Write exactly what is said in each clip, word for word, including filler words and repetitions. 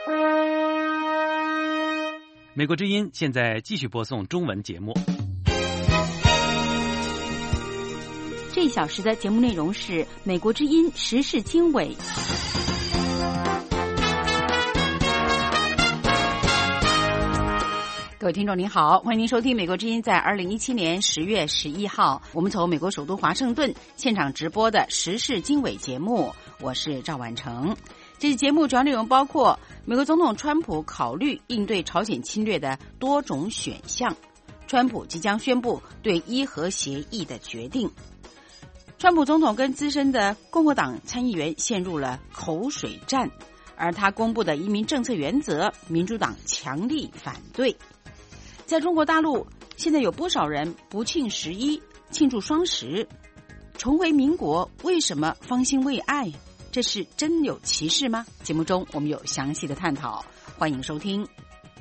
美国之音现在继续播送中文节目。 这一小时的节目内容是美国之音时事经纬。各位听众您好，欢迎您收听美国之音在二零一七年十月十一号我们从美国首都华盛顿现场直播的时事经纬节目，我是赵婉成。这期节目主要内容包括美国总统川普考虑应对朝鲜侵略的多种选项，川普即将宣布对伊核协议的决定，川普总统跟资深的共和党参议员陷入了口水战，而他公布的移民政策原则，民主党强力反对。在中国大陆，现在有不少人不庆十一，庆祝双十。重回民国，为什么方兴未艾？这是真有其事吗？节目中我们有详细的探讨，欢迎收听。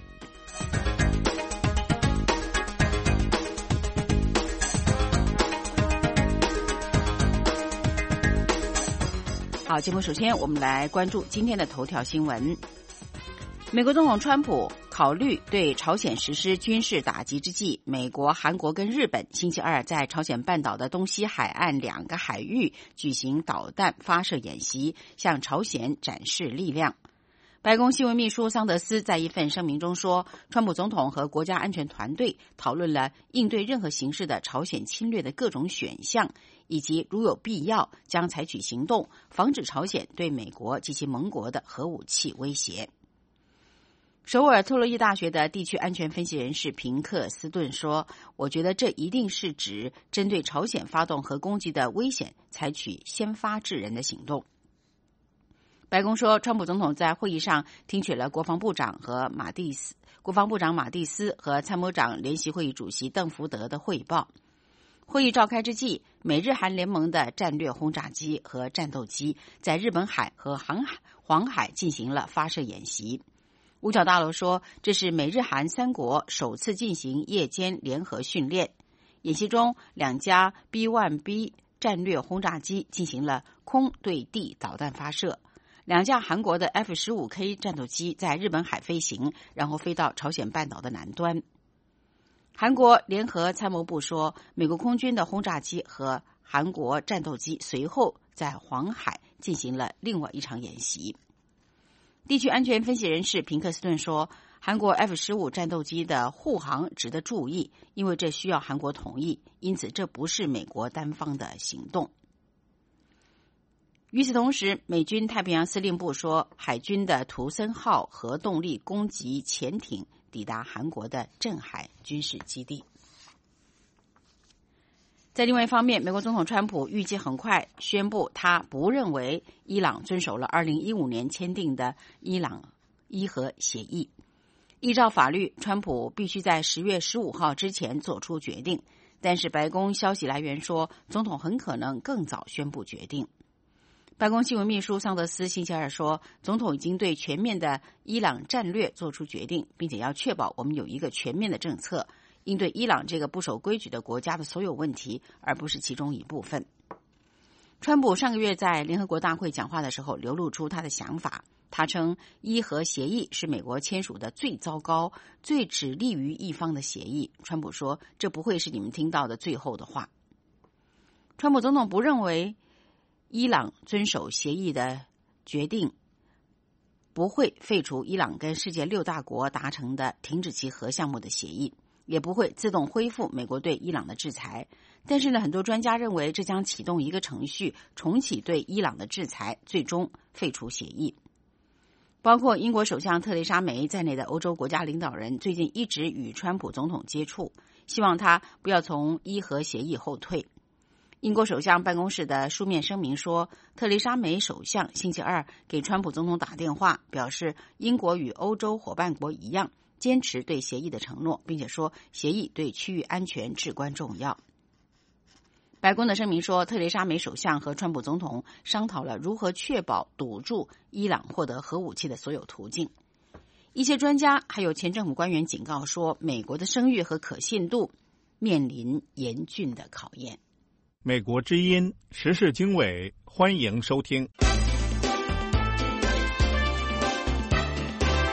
好，节目首先我们来关注今天的头条新闻。美国总统川普考虑对朝鲜实施军事打击之际，美国、韩国跟日本星期二在朝鲜半岛的东西海岸两个海域举行导弹发射演习，向朝鲜展示力量。白宫新闻秘书桑德斯在一份声明中说，川普总统和国家安全团队讨论了应对任何形式的朝鲜侵略的各种选项，以及如有必要将采取行动，防止朝鲜对美国及其盟国的核武器威胁。首尔特洛伊大学的地区安全分析人士平克斯顿说，我觉得这一定是指针对朝鲜发动核攻击的危险采取先发制人的行动。白宫说，川普总统在会议上听取了国防部长和马蒂斯国防部长马蒂斯和参谋长联席会议主席邓福德的汇报。会议召开之际，美日韩联盟的战略轰炸机和战斗机在日本海和航海黄海进行了发射演习。五角大楼说，这是美日韩三国首次进行夜间联合训练。演习中，两架 B 一 B 战略轰炸机进行了空对地导弹发射，两架韩国的 F 十五 K 战斗机在日本海飞行，然后飞到朝鲜半岛的南端。韩国联合参谋部说，美国空军的轰炸机和韩国战斗机随后在黄海进行了另外一场演习。地区安全分析人士平克斯顿说，韩国 F 十五 战斗机的护航值得注意，因为这需要韩国同意，因此这不是美国单方的行动。与此同时，美军太平洋司令部说，海军的图森号核动力攻击潜艇抵达韩国的镇海军事基地。在另外一方面，美国总统川普预计很快宣布，他不认为伊朗遵守了二零一五年签订的伊朗伊核协议。依照法律，川普必须在十月十五号之前做出决定，但是白宫消息来源说，总统很可能更早宣布决定。白宫新闻秘书桑德斯星期二说，总统已经对全面的伊朗战略做出决定，并且要确保我们有一个全面的政策，应对伊朗这个不守规矩的国家的所有问题，而不是其中一部分。川普上个月在联合国大会讲话的时候流露出他的想法，他称伊核协议是美国签署的最糟糕、最只利于一方的协议。川普说，这不会是你们听到的最后的话。川普总统不认为伊朗遵守协议的决定不会废除伊朗跟世界六大国达成的停止其核项目的协议，也不会自动恢复美国对伊朗的制裁。但是呢，很多专家认为这将启动一个程序，重启对伊朗的制裁，最终废除协议。包括英国首相特蕾莎梅在内的欧洲国家领导人最近一直与川普总统接触，希望他不要从伊核协议后退。英国首相办公室的书面声明说，特蕾莎梅首相星期二给川普总统打电话，表示英国与欧洲伙伴国一样坚持对协议的承诺，并且说协议对区域安全至关重要。白宫的声明说，特蕾莎梅首相和川普总统商讨了如何确保堵住伊朗获得核武器的所有途径。一些专家还有前政府官员警告说，美国的声誉和可信度面临严峻的考验。 美国之音时事经纬，欢迎收听。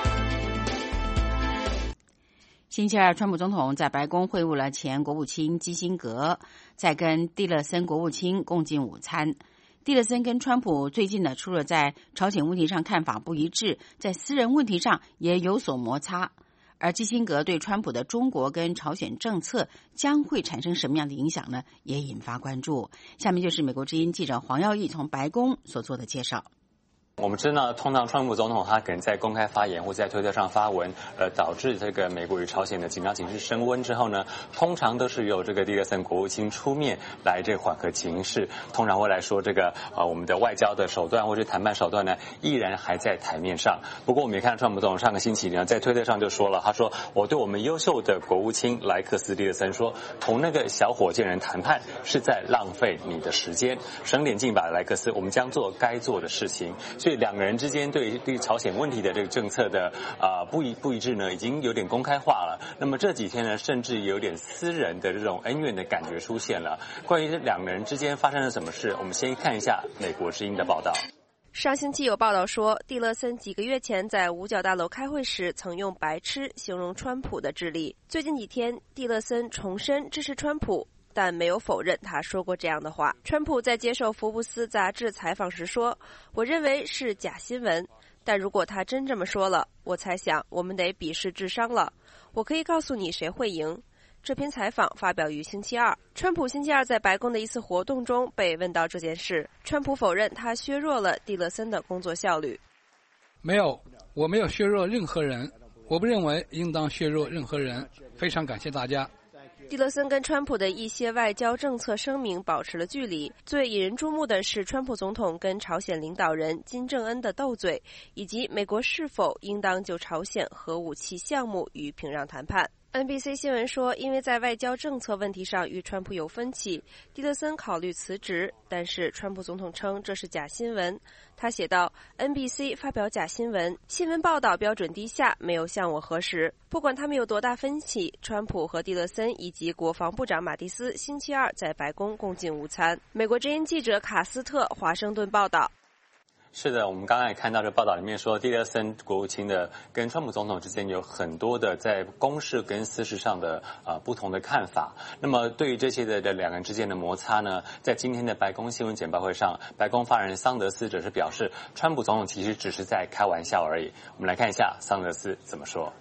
星期二，川普总统在白宫会晤了前国务卿基辛格，再跟蒂勒森国务卿共进午餐。蒂勒森跟川普最近呢，除了在朝鲜问题上看法不一致，在私人问题上也有所摩擦。而基辛格对川普的中国跟朝鲜政策将会产生什么样的影响呢？也引发关注。下面就是美国之音记者黄耀义从白宫所做的介绍。 我们知道，通常川普总统他可能在公开发言或在推特上发文，呃，导致这个美国与朝鲜的紧张情势升温之后呢，通常都是由这个蒂勒森国务卿出面来这个缓和情势。通常会来说，这个呃我们的外交的手段或者谈判手段呢，依然还在台面上。不过我们也看到川普总统上个星期呢，在推特上就说了，他说我对我们优秀的国务卿莱克斯蒂勒森说，同那个小火箭人谈判是在浪费你的时间，省点劲吧，莱克斯，我们将做该做的事情。所以两个人之间对对朝鲜问题的这个政策的啊、呃、不一不一致呢，已经有点公开化了。那么这几天呢，甚至有点私人的这种恩怨的感觉出现了。关于这两个人之间发生了什么事，我们先看一下美国之音的报道。 上星期有报道说，蒂勒森几个月前在五角大楼开会时曾用白痴形容川普的智力。最近几天，蒂勒森重申支持川普，但没有否认他说过这样的话。川普在接受福布斯杂志采访时说，我认为是假新闻，但如果他真这么说了，我猜想我们得比试智商了。我可以告诉你谁会赢。这篇采访发表于星期二。川普星期二在白宫的一次活动中被问到这件事，川普否认他削弱了蒂勒森的工作效率。 没有，我没有削弱任何人，我不认为应当削弱任何人。非常感谢大家。 蒂勒森跟川普的一些外交政策声明保持了距离。最引人注目的是川普总统跟朝鲜领导人金正恩的斗嘴，以及美国是否应当就朝鲜核武器项目与平壤谈判。N B C 新闻说，因为在外交政策问题上与川普有分歧，蒂勒森考虑辞职，但是川普总统称这是假新闻。他写道 N B C 发表假新闻，新闻报道标准低下，没有向我核实。不管他们有多大分歧，川普和蒂勒森以及国防部长马蒂斯星期二在白宫共进午餐。美国之音记者卡斯特华盛顿报道。 是的，我们刚刚也看到这报道里面说，蒂勒森国务卿的跟川普总统之间有很多的在公事跟私事上的呃不同的看法。那么对于这些的的两个人之间的摩擦呢，在今天的白宫新闻简报会上，白宫发言人桑德斯则是表示，川普总统其实只是在开玩笑而已。我们来看一下桑德斯怎么说。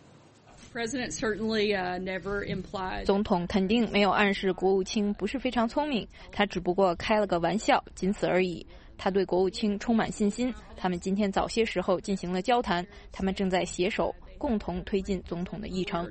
总统肯定没有暗示国务卿不是非常聪明，他只不过开了个玩笑，仅此而已。他对国务卿充满信心，他们今天早些时候进行了交谈，他们正在携手共同推进总统的议程。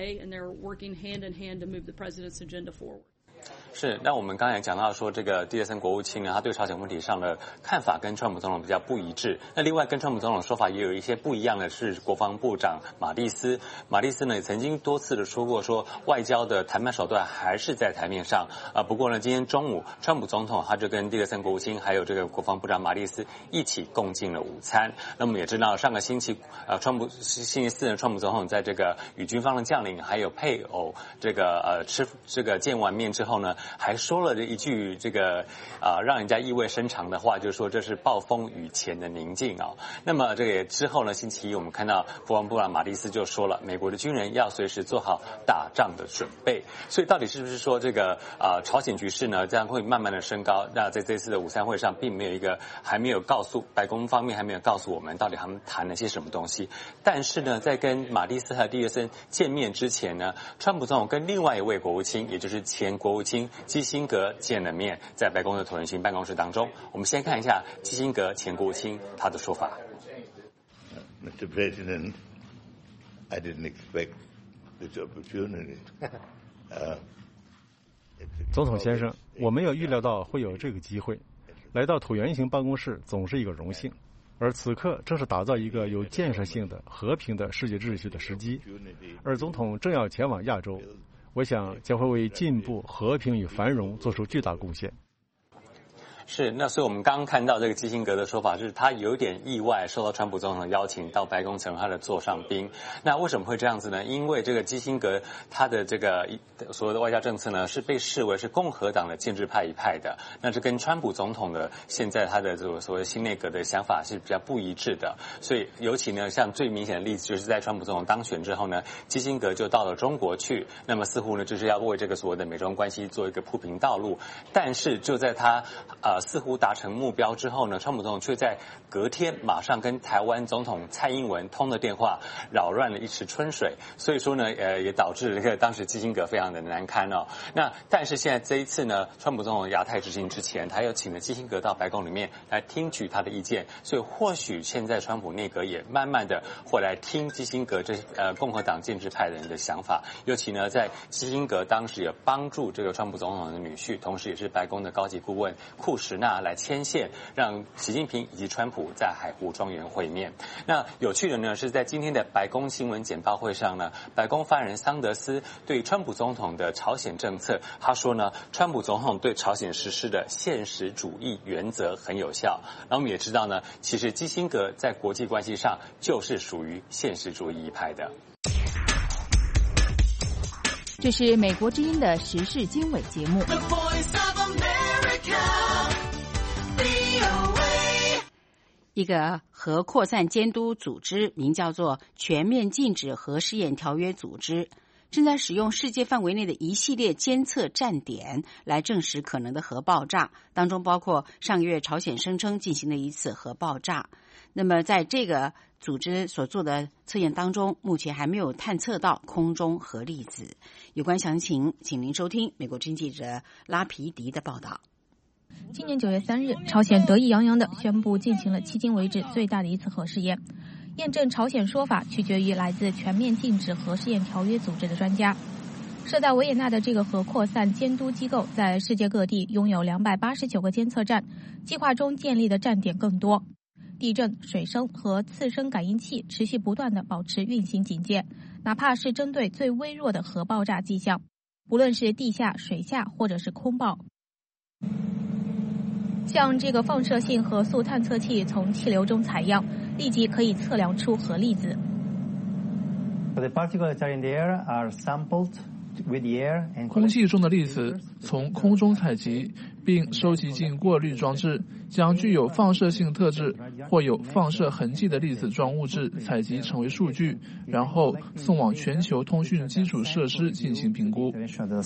是，那我们刚才讲到说，这个蒂勒森国务卿呢，他对朝鲜问题上的看法跟川普总统比较不一致。那另外跟川普总统说法也有一些不一样的是，国防部长马蒂斯，马蒂斯呢也曾经多次的说过，说外交的谈判手段还是在台面上啊。不过呢，今天中午川普总统他就跟蒂勒森国务卿还有这个国防部长马蒂斯一起共进了午餐。那么也知道上个星期呃，川普星期四呢，川普总统在这个与军方的将领还有配偶这个呃吃这个见完面之后呢，还说了一句这个啊、呃、让人家意味深长的话，就是说这是暴风雨前的宁静啊、哦。那么这个之后呢，星期一我们看到国防部长马蒂斯就说了，美国的军人要随时做好打仗的准备。所以到底是不是说这个啊、呃、朝鲜局势呢，这样会慢慢的升高？那在这次的午餐会上，并没有一个还没有告诉白宫方面还没有告诉我们到底他们谈了些什么东西。但是呢，在跟马蒂斯和蒂勒森见面之前呢，川普总统跟另外一位国务卿，也就是前国务卿基辛格见了面，在白宫的椭圆形办公室当中。我们先看一下基辛格前国务卿他的说法。 Mister President, I didn't expect this opportunity. Uh, 总统先生，我没有预料到会有这个机会，来到椭圆形办公室总是一个荣幸，而此刻正是打造一个有建设性的、和平的世界秩序的时机，而总统正要前往亚洲。我想将会为进步、和平与繁荣做出巨大贡献。 是，那所以我们刚刚看到这个基辛格的说法是，他有点意外受到川普总统的邀请到白宫成为他的座上宾。那为什么会这样子呢？因为这个基辛格他的这个所谓的外交政策呢，是被视为是共和党的建制派一派的，那这跟川普总统的现在他的这个所谓新内阁的想法是比较不一致的。所以尤其呢，像最明显的例子就是在川普总统当选之后呢，基辛格就到了中国去，那么似乎呢就是要为这个所谓的美中关系做一个铺平道路。但是就在他呃似乎达成目标之后呢，川普总统却在隔天马上跟台湾总统蔡英文通了电话，扰乱了一池春水。所以说呢，呃也导致这个当时基辛格非常的难堪哦。那但是现在这一次呢，川普总统亚太之行之前，他又请了基辛格到白宫里面来听取他的意见，所以或许现在川普内阁也慢慢的会来听基辛格这呃共和党建制派人的想法。尤其呢，在基辛格当时也帮助这个川普总统的女婿，同时也是白宫的高级顾问库什纳来牵线，让习近平以及川普在海湖庄园会面。那有趣的呢，是在今天的白宫新闻简报会上呢，白宫发言人桑德斯对川普总统的朝鲜政策，他说呢，川普总统对朝鲜实施的现实主义原则很有效。然后我们也知道呢，其实基辛格在国际关系上就是属于现实主义一派的。 这是美国之音的时事经纬节目。 一个核扩散监督组织名叫做全面禁止核试验条约组织，正在使用世界范围内的一系列监测站点来证实可能的核爆炸，当中包括上个月朝鲜声称进行的一次核爆炸。那么在这个组织所做的测验当中，目前还没有探测到空中核粒子。有关详情，请您收听美国之音记者拉皮迪的报道。 今年九月三日，朝鲜得意洋洋地宣布进行了迄今为止最大的一次核试验。验证朝鲜说法取决于来自全面禁止核试验条约组织的专家。设在维也纳的这个核扩散监督机构在世界各地拥有两百八十九个监测站，计划中建立的站点更多。地震、水声和次声感应器持续不断地保持运行警戒，哪怕是针对最微弱的核爆炸迹象，无论是地下、水下或者是空爆。像这个放射性核素探测器从气流中采样，立即可以测量出核粒子。 空气中的粒子从空中采集，并收集进过滤装置，将具有放射性特质或有放射痕迹的粒子状物质采集成为数据，然后送往全球通讯基础设施进行评估。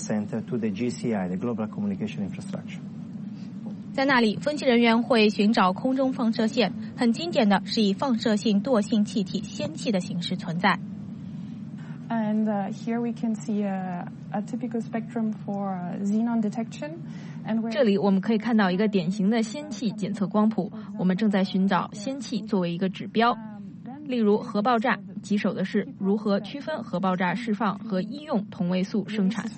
在那里，分析人员会寻找空中放射线，很经典的是以放射性惰性气体氙气的形式存在。 And uh, here we can see a, a typical spectrum for xenon detection. 这里我们可以看到一个典型的氙气检测光谱，我们正在寻找氙气作为一个指标。例如核爆炸，棘手的是如何区分核爆炸释放和医用同位素生产。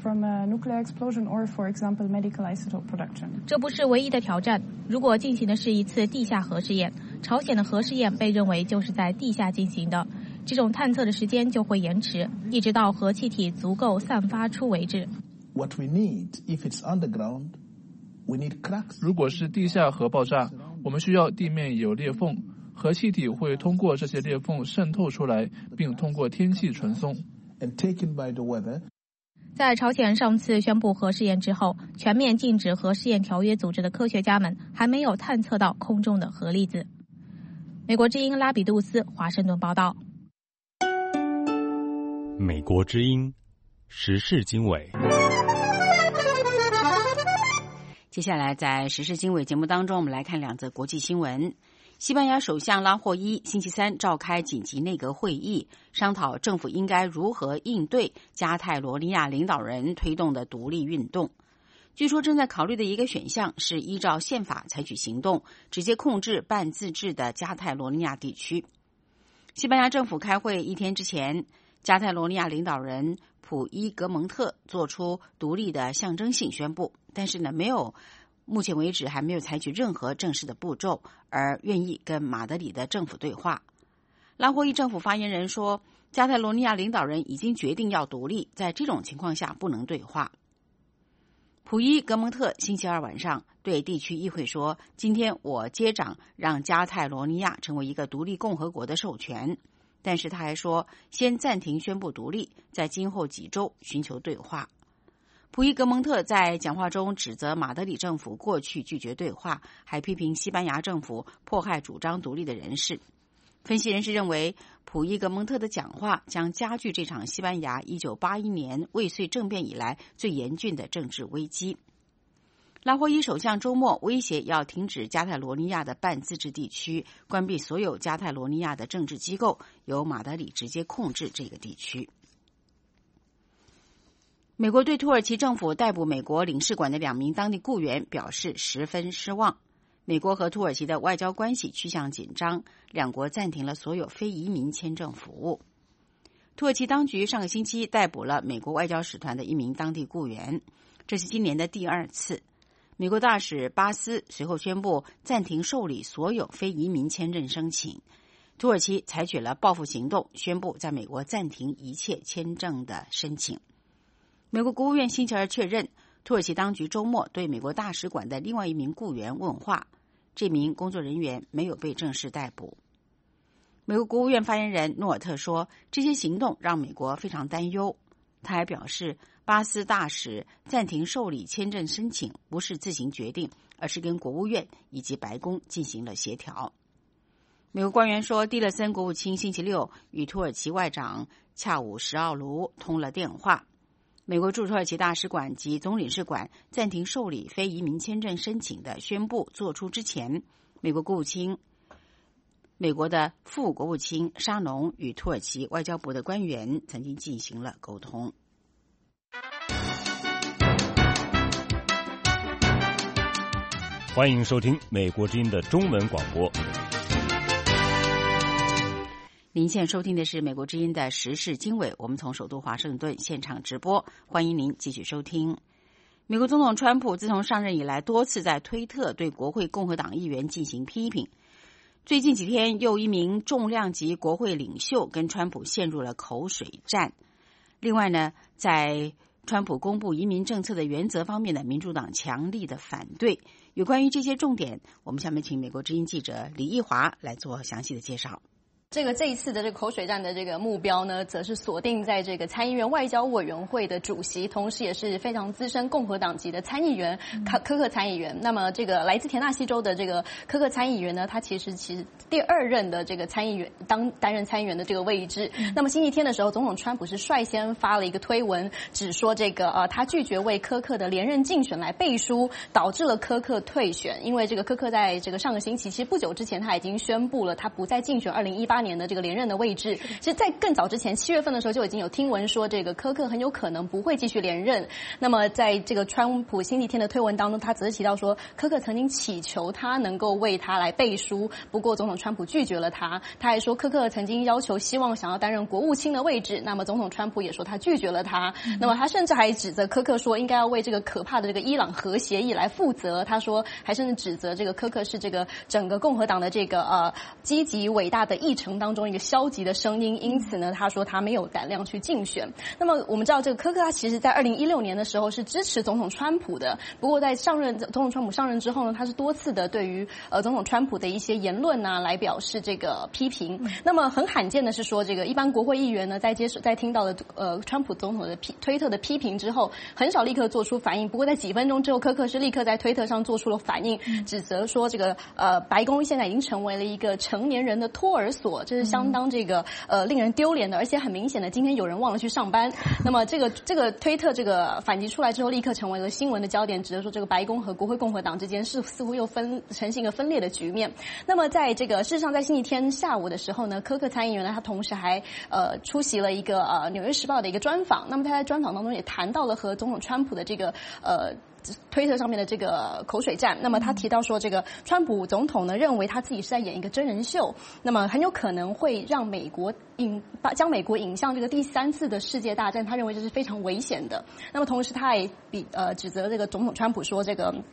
这不是唯一的挑战。如果进行的是一次地下核试验，朝鲜的核试验被认为就是在地下进行的，这种探测的时间就会延迟，一直到核气体足够散发出为止。 What we need, if it's underground, we need cracks. 如果是地下核爆炸，我们需要地面有裂缝。核气体会通过这些裂缝渗透出来，并通过天气传送。 在朝鲜上次宣布核试验之后，全面禁止核试验条约组织的科学家们还没有探测到空中的核粒子。美国之音拉比杜斯华盛顿报道。 美国之音时事经纬。 接下来在时事经纬节目当中，我们来看两则国际新闻。西班牙首相拉霍伊星期三召开紧急内阁会议，商讨政府应该如何应对加泰罗尼亚领导人推动的独立运动。据说正在考虑的一个选项是依照宪法采取行动，直接控制半自治的加泰罗尼亚地区。西班牙政府开会一天之前，加泰罗尼亚领导人普伊格蒙特做出独立的象征性宣布，但是呢，没有目前为止还没有采取任何正式的步骤，而愿意跟马德里的政府对话。拉霍伊政府发言人说，加泰罗尼亚领导人已经决定要独立，在这种情况下不能对话。 普伊格蒙特星期二晚上对地区议会说：“今天我接掌让加泰罗尼亚成为一个独立共和国的授权。”但是他还说，先暂停宣布独立，在今后几周寻求对话。普伊格蒙特在讲话中指责马德里政府过去拒绝对话，还批评西班牙政府迫害主张独立的人士。分析人士认为，普伊格蒙特的讲话将加剧这场西班牙一九八一年未遂政变以来最严峻的政治危机。拉霍伊首相周末威胁要停止加泰罗尼亚的半自治地区，关闭所有加泰罗尼亚的政治机构，由马德里直接控制这个地区。美国对土耳其政府逮捕美国领事馆的两名当地雇员表示十分失望。美国和土耳其的外交关系趋向紧张，两国暂停了所有非移民签证服务。土耳其当局上个星期逮捕了美国外交使团的一名当地雇员，这是今年的第二次。美国大使巴斯随后宣布暂停受理所有非移民签证申请。土耳其采取了报复行动，宣布在美国暂停一切签证的申请。美国国务院星期二确认，土耳其当局周末对美国大使馆的另外一名雇员问话，这名工作人员没有被正式逮捕。美国国务院发言人诺尔特说，这些行动让美国非常担忧。他还表示，巴斯大使暂停受理签证申请不是自行决定，而是跟国务院以及白宫进行了协调。美国官员说，蒂勒森国务卿星期六与土耳其外长恰武什奥卢通了电话。美国驻土耳其大使馆及总领事馆暂停受理非移民签证申请的宣布做出之前，美国国务卿、美国的副国务卿沙农与土耳其外交部的官员曾经进行了沟通。 欢迎收听美国之音的中文广播。 您现在收听的是美国之音的时事经纬，我们从首都华盛顿现场直播，欢迎您继续收听。美国总统川普自从上任以来，多次在推特对国会共和党议员进行批评。最近几天，又一名重量级国会领袖跟川普陷入了口水战。另外呢，在川普公布移民政策的原则方面呢，民主党强力的反对。有关于这些重点，我们下面请美国之音记者李奕华来做详细的介绍。 这个这一次的这个口水战的这个目标呢，则是锁定在这个参议院外交委员会的主席，同时也是非常资深共和党籍的参议员科科克参议员。那么这个来自田纳西州的这个科克参议员呢，他其实其实第二任的这个参议员当担任参议员的这个位置。那么星期天的时候，总统川普是率先发了一个推文，只说这个呃他拒绝为科克的连任竞选来背书，导致了科克退选。因为这个科克在这个上个星期，其实不久之前他已经宣布了，他不再竞选二零一八年的这个连任的位置。其实在更早之前，七月份的时候就已经有听闻说，这个科克很有可能不会继续连任。那么在这个川普星期天的推文当中，他则是提到说，科克曾经祈求他能够为他来背书，不过总统川普拒绝了他。他还说，科克曾经要求希望想要担任国务卿的位置，那么总统川普也说他拒绝了他。那么他甚至还指责科克说，应该要为这个可怕的这个伊朗核协议来负责。他说，还甚至指责这个科克是这个整个共和党的这个呃积极伟大的议程当中一个消极的声音，因此呢，他说他没有胆量去竞选。那么我们知道，这个科克他其实在二零一六年的时候是支持总统川普的，不过在上任总统川普上任之后呢，他是多次的对于呃总统川普的一些言论啊来表示这个批评。那么很罕见的是说，这个一般国会议员呢在接受在听到了呃川普总统的批推特的批评之后，很少立刻做出反应。不过在几分钟之后，科克是立刻在推特上做出了反应，指责说这个呃白宫现在已经成为了一个成年人的托儿所，这是相当这个呃令人丢脸的，而且很明显的，今天有人忘了去上班。那么这个这个推特这个反击出来之后，立刻成为了新闻的焦点，指的说这个白宫和国会共和党之间是似乎又分呈现一个分裂的局面。那么在这个事实上，在星期天下午的时候呢，科克参议员呢，他同时还呃出席了一个呃《纽约时报》的一个专访。那么他在专访当中也谈到了和总统川普的这个呃。推特上面的这个口水战，那么他提到说，这个川普总统呢认为他自己是在演一个真人秀，那么很有可能会让美国引把将美国引向这个第三次的世界大战，他认为这是非常危险的。那么同时他也比呃指责这个总统川普说，这个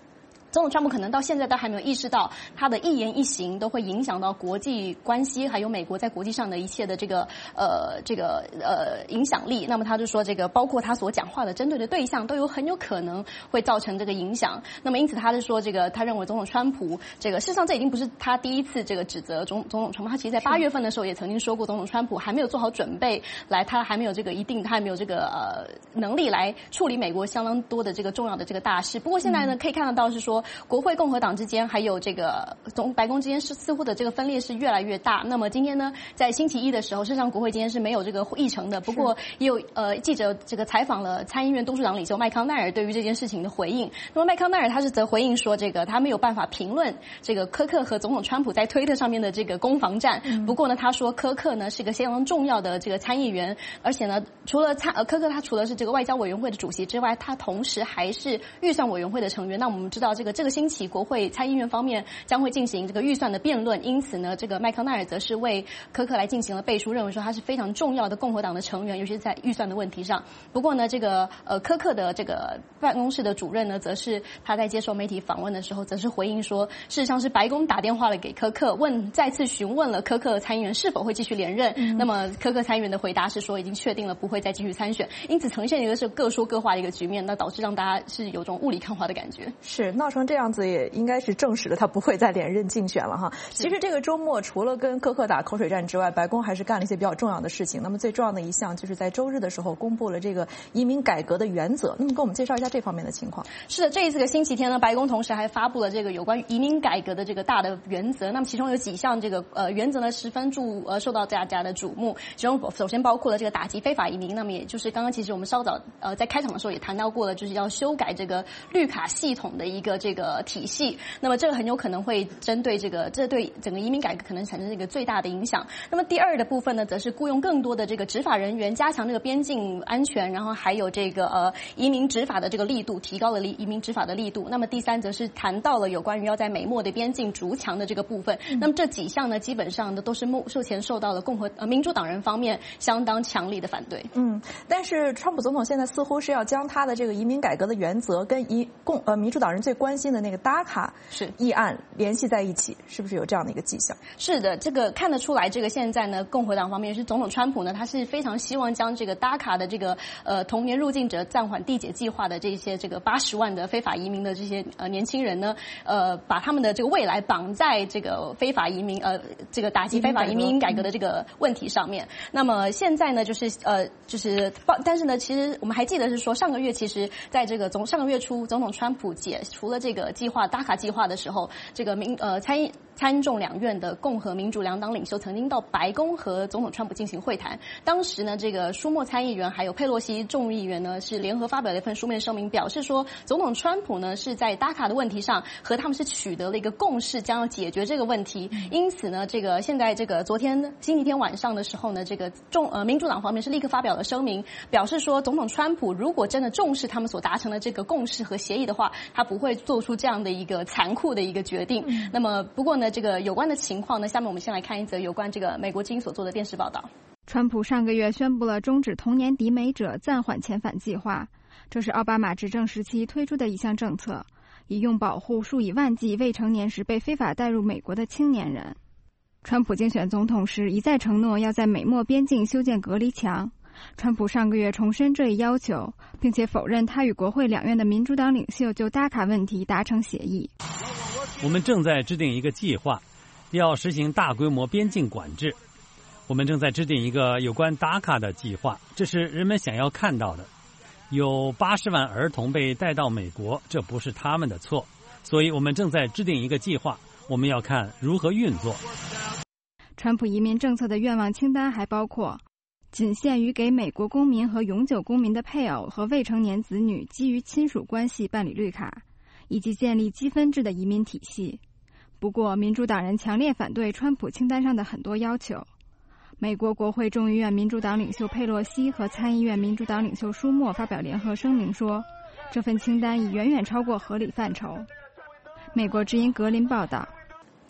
总统川普可能到现在都还没有意识到，他的一言一行都会影响到国际关系，还有美国在国际上的一切的这个呃这个呃影响力。那么他就说，这个包括他所讲话的针对的对象，都有很有可能会造成这个影响。那么因此他就说，这个他认为总统川普这个事实上这已经不是他第一次这个指责总总统川普，他其实在八月份的时候也曾经说过，总统川普还没有做好准备，来他还没有这个一定，他还没有这个呃能力来处理美国相当多的这个重要的这个大事。不过现在呢，可以看得到是说，国会共和党之间还有这个总白宫之间是似乎的这个分裂是越来越大。那么今天呢，在星期一的时候，事实上国会今天是没有这个议程的。不过也有呃记者这个采访了参议院多数党领袖麦康奈尔对于这件事情的回应。那么麦康奈尔他是则回应说，这个他没有办法评论这个柯克和总统川普在推特上面的这个攻防战。嗯、不过呢，他说柯克呢是个相当重要的这个参议员，而且呢，除了参呃柯克他除了是这个外交委员会的主席之外，他同时还是预算委员会的成员。那我们知道这个这个星期国会参议院方面将会进行这个预算的辩论，因此呢，这个麦康奈尔则是为柯克来进行了背书，认为说他是非常重要的共和党的成员，尤其是在预算的问题上。不过呢，这个呃柯克的这个办公室的主任呢，则是他在接受媒体访问的时候，则是回应说，事实上是白宫打电话了给柯克，问再次询问了柯克参议员是否会继续连任。嗯、那么柯克参议员的回答是说，已经确定了不会再继续参选，因此呈现一个是各说各话的一个局面，那导致让大家是有种雾里看花的感觉。 是闹成这样子，也应该是证实了他不会再连任竞选了哈。其实这个周末除了跟柯克打口水战之外，白宫还是干了一些比较重要的事情。那么最重要的一项就是在周日的时候公布了这个移民改革的原则。那么给我们介绍一下这方面的情况。 是的，这一次的星期天呢，白宫同时还发布了这个有关于移民改革的这个大的原则。那么其中有几项这个呃原则呢，十分注呃受到大家的瞩目。其中首先包括了这个打击非法移民，那么也就是刚刚其实我们稍早呃在开场的时候也谈到过了，就是要修改这个绿卡系统的一个这个体系。那么这个很有可能会针对这个，这对整个移民改革可能产生这个最大的影响。那么第二的部分呢，则是雇佣更多的这个执法人员，加强这个边境安全，然后还有这个呃移民执法的这个力度，提高了移民执法的力度。那么第三则是谈到了有关于要在美墨的边境筑墙的这个部分。嗯、那么这几项呢，基本上呢都是目目前受到了共和呃民主党人方面相当强力的反对。 嗯，但是川普总统现在似乎是要将他的这个移民改革的原则跟移共呃民主党人最关心的那个 D A C A 是议案联系在一起，是不是有这样的一个迹象？ 是的，这个看得出来，这个现在呢，共和党方面是总统川普呢，他是非常希望将这个 D A C A 的这个呃童年入境者暂缓递解计划的这些这个八十万的非法移民的这些呃年轻人呢，呃，把他们的这个未来绑在这个非法移民呃这个打击非法移民改革的这个问题上面。那么现在呢，就是呃就是但是呢，其实我们还记得是说，上个月其实在这个总上个月初，总统川普解除了这个计划 D A C A 计划的时候，这个民呃参议参众两院的共和民主两党领袖曾经到白宫和总统川普进行会谈。当时呢，这个舒默参议员还有佩洛西众议员呢是联合发表了一份书面声明，表示说总统川普呢是在 D A C A 的问题上和他们是取得了一个共识，将要解决这个问题。因此呢，这个现在这个昨天星期天晚上的时候呢，这个众呃民主党方面是立刻发表了声明，表示说总统川普如果真的重视他们所达成的这个共识和协议的话，他不会做出这样的一个残酷的一个决定。嗯、那么不过呢，这个有关的情况呢，下面我们先来看一则有关这个美国之音所做的电视报道。 川普上个月宣布了终止童年抵美者暂缓遣返计划，这是奥巴马执政时期推出的一项政策，以用保护数以万计未成年时被非法带入美国的青年人。川普竞选总统时一再承诺要在美墨边境修建隔离墙，川普上个月重申这一要求，并且否认他与国会两院的民主党领袖就 D A C A 问题达成协议。 我们正在制定一个计划，要实行大规模边境管制。我们正在制定一个有关 D A C A 的计划，这是人们想要看到的。有八十万儿童被带到美国，这不是他们的错，所以我们正在制定一个计划，我们要看如何运作。 川普移民政策的愿望清单还包括仅限于给美国公民和永久公民的配偶和未成年子女基于亲属关系办理绿卡，以及建立积分制的移民体系。不过民主党人强烈反对川普清单上的很多要求。美国国会众议院民主党领袖佩洛西和参议院民主党领袖舒默发表联合声明说，这份清单已远远超过合理范畴。美国之音格林报道。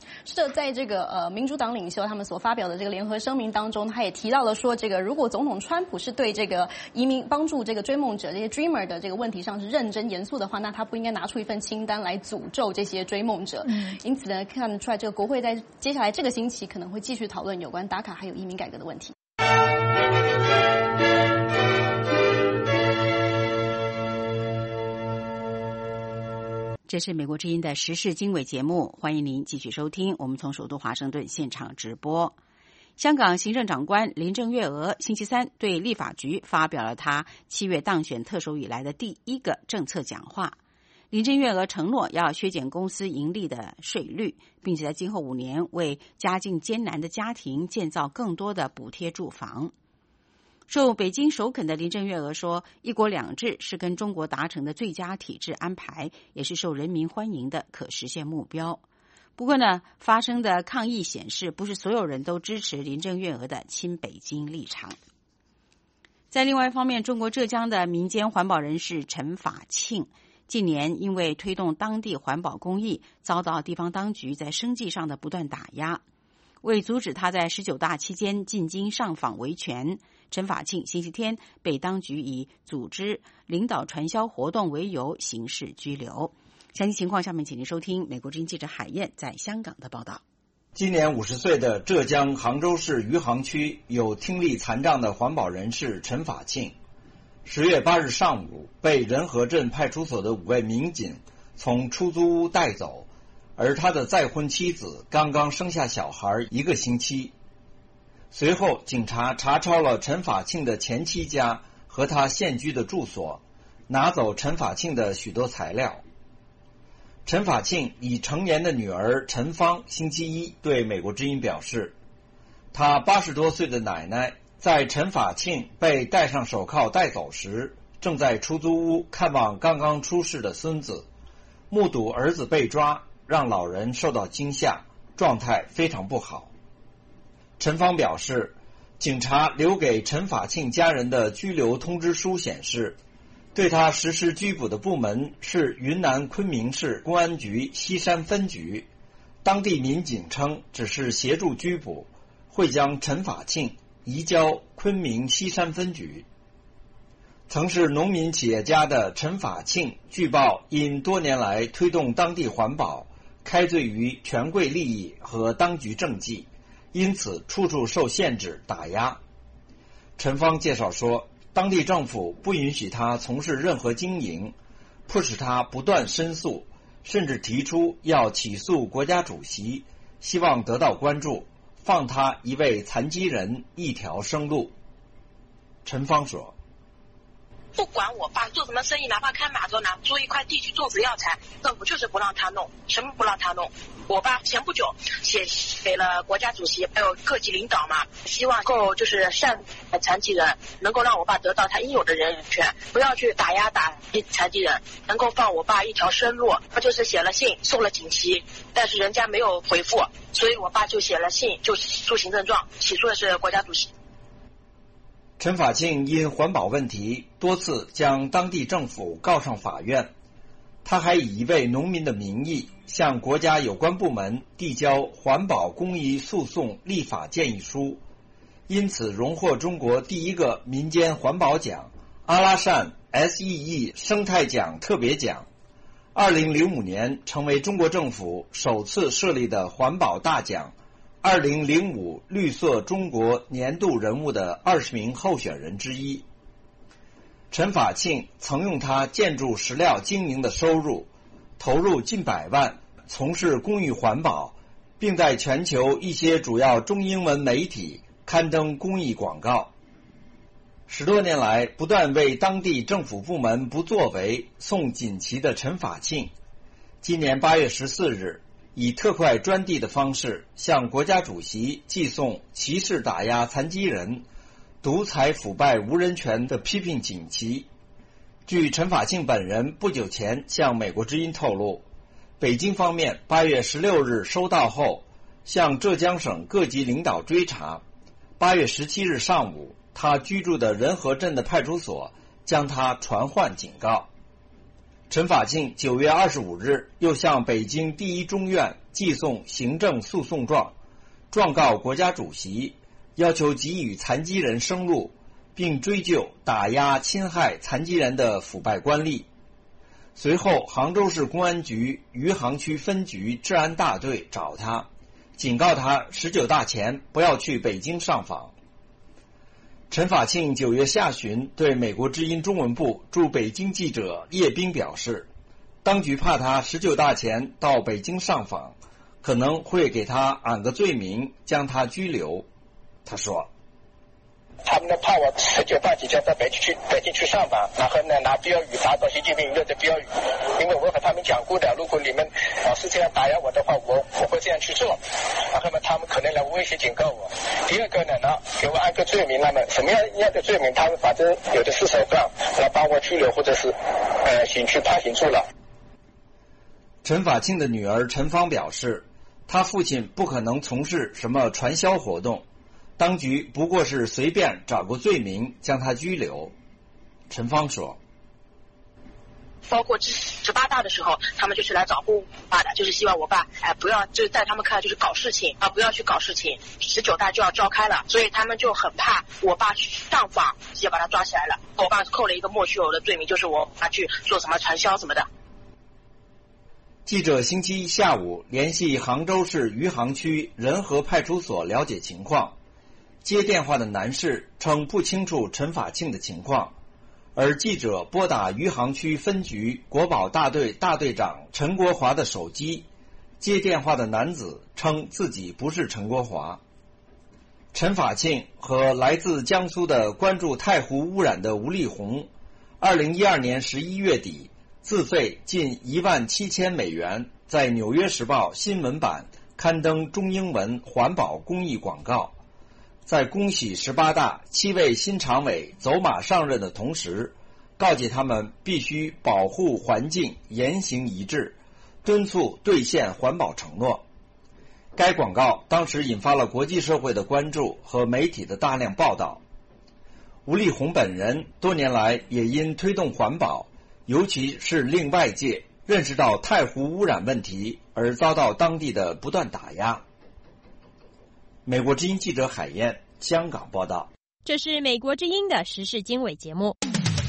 是的，在这个呃民主党领袖他们所发表的这个联合声明当中，他也提到了说，这个如果总统川普是对这个移民帮助这个追梦者这些 dreamer 的这个问题上是认真严肃的话，那他不应该拿出一份清单来诅咒这些追梦者。嗯，因此呢，看得出来这个国会在接下来这个星期可能会继续讨论有关达卡还有移民改革的问题。 这是美国之音的时事经纬节目，欢迎您继续收听。我们从首都华盛顿现场直播。香港行政长官林郑月娥星期三对立法局发表了他七月当选特首以来的第一个政策讲话。林郑月娥承诺要削减公司盈利的税率，并且在今后五年为家境艰难的家庭建造更多的补贴住房。受北京首肯的林郑月娥说，一国两制是跟中国达成的最佳体制安排，也是受人民欢迎的可实现目标。不过呢，发生的抗议显示，不是所有人都支持林郑月娥的亲北京立场。在另外一方面，中国浙江的民间环保人士陈法庆近年因为推动当地环保公益，遭到地方当局在生计上的不断打压。为阻止他在十九大期间进京上访维权，陈法庆星期天被当局以组织领导传销活动为由刑事拘留。详细情况下面请您收听美国之音记者海燕在香港的报道。 今年五十岁的浙江杭州市余杭区有听力残障的环保人士陈法庆，十月八日上午被仁和镇派出所的五位民警从出租屋带走，而他的再婚妻子刚刚生下小孩一个星期。随后警察查抄了陈法庆的前妻家和他现居的住所，拿走陈法庆的许多材料。陈法庆已成年的女儿陈芳星期一对美国之音表示，她八十多岁的奶奶在陈法庆被戴上手铐带走时，正在出租屋看望刚刚出世的孙子，目睹儿子被抓，让老人受到惊吓，状态非常不好。陈芳表示，警察留给陈法庆家人的拘留通知书显示，对他实施拘捕的部门是云南昆明市公安局西山分局，当地民警称只是协助拘捕，会将陈法庆移交昆明西山分局。曾是农民企业家的陈法庆，据报因多年来推动当地环保，开罪于权贵利益和当局政绩，因此处处受限制打压。陈芳介绍说，当地政府不允许他从事任何经营，迫使他不断申诉，甚至提出要起诉国家主席，希望得到关注，放他一位残疾人一条生路。陈芳说， 不管我爸做什么生意，哪怕开码头，哪怕租一块地去种植药材，政府就是不让他弄，什么不让他弄。我爸前不久写给了国家主席还有各级领导嘛，希望够就是善残疾人，能够让我爸得到他应有的人权，不要去打压打残疾人，能够放我爸一条生路。他就是写了信送了锦旗，但是人家没有回复，所以我爸就写了信，就起诉行政状，起诉的是国家主席。 陈法庆因环保问题多次将当地政府告上法院，他还以一位农民的名义向国家有关部门递交环保公益诉讼立法建议书，因此荣获中国第一个民间环保奖阿拉善 S E E 生态奖特别奖。二零零五年成为中国政府首次设立的环保大奖，二零零五绿色中国年度人物的二十名候选人之一。陈法庆曾用他建筑石料经营的收入投入近百万从事公益环保，并在全球一些主要中英文媒体刊登公益广告。十多年来不断为当地政府部门不作为送锦旗的陈法庆，今年八月十四日以特快专递的方式向国家主席寄送歧视打压残疾人、独裁腐败无人权的批评锦旗。据陈法庆本人不久前向美国之音透露，北京方面八月十六日收到后，向浙江省各级领导追查。八月十七日上午，他居住的仁和镇的派出所将他传唤警告。 陈法庆九月二十五日又向北京第一中院寄送行政诉讼状，状告国家主席，要求给予残疾人生路，并追究打压侵害残疾人的腐败官吏。随后，杭州市公安局余杭区分局治安大队找他，警告他十九大前不要去北京上访。陈法庆九月下旬对美国之音中文部驻北京记者叶斌表示，当局怕他十九大前到北京上访，可能会给他安个罪名，将他拘留。他说， 他们呢怕我十九大几天到北京去北京去上访，然后呢拿标语打倒习近平热的标语，因为我和他们讲过的，如果你们老是这样打压我的话，我我会这样去做，然后呢他们可能来威胁警告我。第二个呢，呢给我安个罪名，那么什么样样的罪名，他们反正有的是手段来把我拘留或者是呃刑拘判刑住了。 陈法庆的女儿陈芳表示，他父亲不可能从事什么传销活动，当局不过是随便找个罪名将他拘留。陈芳说， 包括十八大的时候，他们就是来找我爸的，就是希望我爸哎、呃、不要，就是在他们看来就是搞事情啊，不要去搞事情。十九大就要召开了，所以他们就很怕我爸去上访，直接把他抓起来了。我爸扣了一个莫须有的罪名，就是我爸去做什么传销什么的。 记者星期一下午联系杭州市余杭区仁和派出所了解情况，接电话的男士称不清楚陈法庆的情况，而记者拨打余杭区分局国保大队大队长陈国华的手机，接电话的男子称自己不是陈国华。陈法庆和来自江苏的关注太湖污染的吴立红，二零一二年十一月底自费近一万七千美元，在《纽约时报》新闻版刊登中英文环保公益广告，在恭喜十八大七位新常委走马上任的同时，告诫他们必须保护环境，言行一致，敦促兑现环保承诺。该广告当时引发了国际社会的关注和媒体的大量报道。吴立红本人多年来也因推动环保，尤其是令外界认识到太湖污染问题而遭到当地的不断打压。美国之音记者海燕，香港报道。 这是美国之音的时事经纬节目。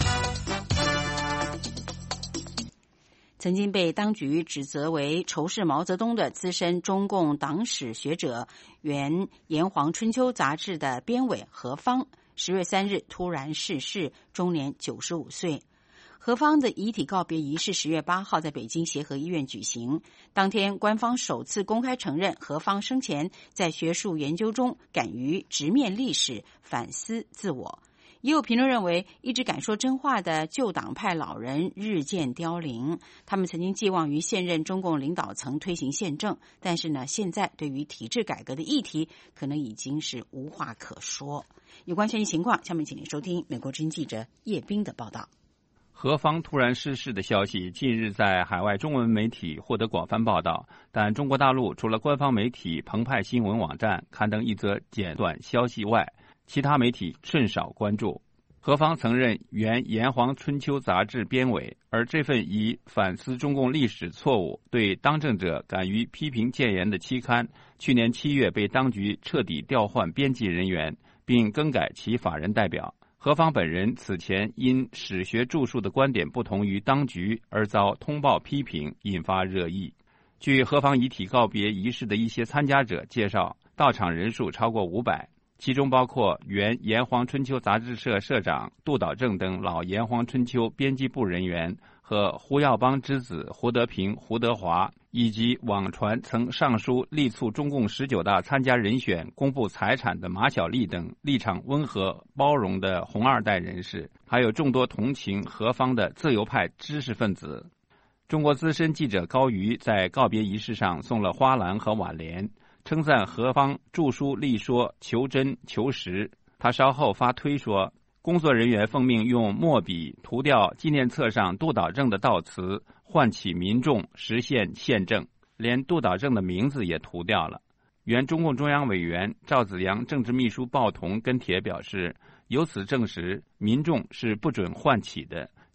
曾经被当局指责为仇视毛泽东的资深中共党史学者、原《炎黄春秋》杂志的编委何方，十月三日突然逝世，终年九十五岁。何方的遗体告别仪式十月八号在北京协和医院举行。当天，官方首次公开承认何方生前在学术研究中敢于直面历史、反思自我。也有评论认为，一直敢说真话的旧党派老人日渐凋零，他们曾经寄望于现任中共领导层推行宪政，但是呢，现在对于体制改革的议题，可能已经是无话可说。有关权益情况，下面请您收听美国之音记者叶冰的报道。 何方突然逝世的消息近日在海外中文媒体获得广泛报道，但中国大陆除了官方媒体澎湃新闻网站刊登一则简短消息外，其他媒体甚少关注。何方曾任原《炎黄春秋》杂志编委，而这份以反思中共历史错误、对当政者敢于批评谏言的期刊，去年七月被当局彻底调换编辑人员，并更改其法人代表。何方本人此前因史学著述的观点不同于当局而遭通报批评，引发热议。据何方遗体告别仪式的一些参加者介绍，到场人数超过五百，其中包括原《炎黄春秋》杂志社社长杜导正等老《炎黄春秋》编辑部人员和胡耀邦之子胡德平、胡德华，以及网传曾上书力促中共十九大参加人选公布财产的马晓丽等立场温和包容的红二代人士，还有众多同情何方的自由派知识分子。中国资深记者高瑜在告别仪式上送了花篮和挽联，称赞何方著书立说，求真求实。他稍后发推说，工作人员奉命用墨笔涂掉纪念册上杜导正的悼词，唤起民众实现宪政，连杜导正的名字也涂掉了。原中共中央委员赵紫阳政治秘书鲍同跟帖表示，由此证实民众是不准唤起的，